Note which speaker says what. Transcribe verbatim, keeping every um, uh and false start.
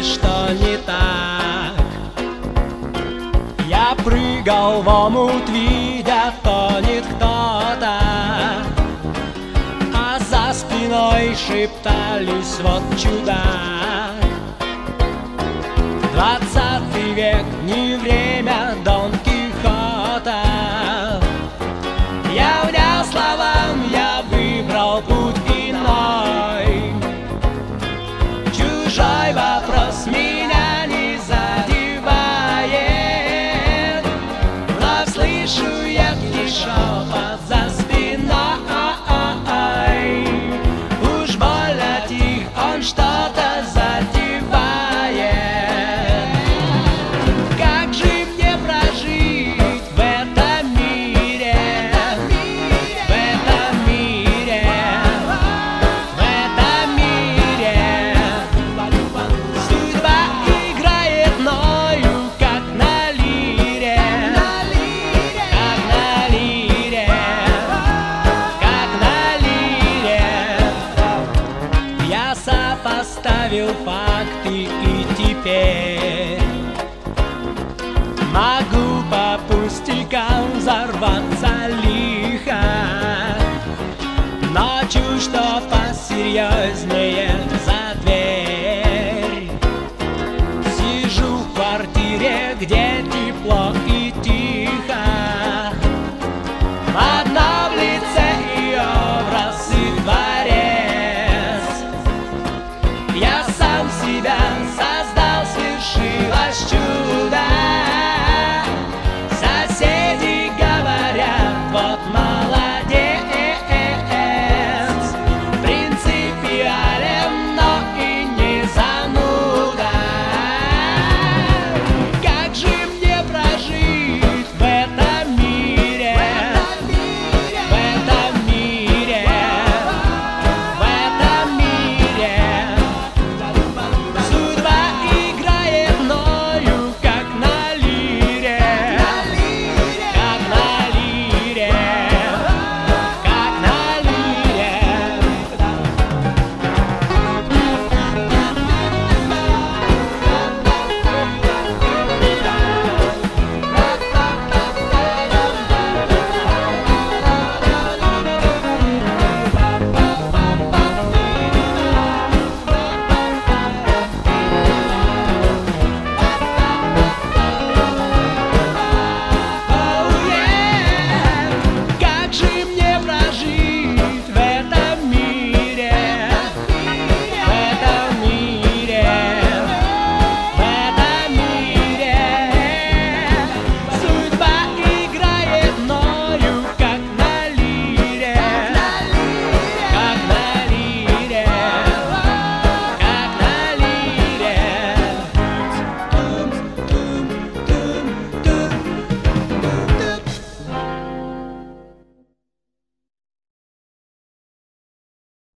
Speaker 1: кое-что не так. Я прыгал в омут, видя, тонет кто-то, а за спиной шептались: вот чудак. Двадцатый век, не время Дон Кихота. Я внял словам, я выбрал путь иной. Чужой вопрос меня не задевает. Вновь слышу едкий шепот за спиной. Уж больно тих, он что-то затевает. Как же мне прожить в этом мире, в этом мире, в этом мире? Судьба играет мною, как на лире, как на лире, как на лире. Я сопоставил факты и теперь могу по пустякам взорваться лихо. Но чуть что посерьезнее за дверь. Сижу в квартире, где тепло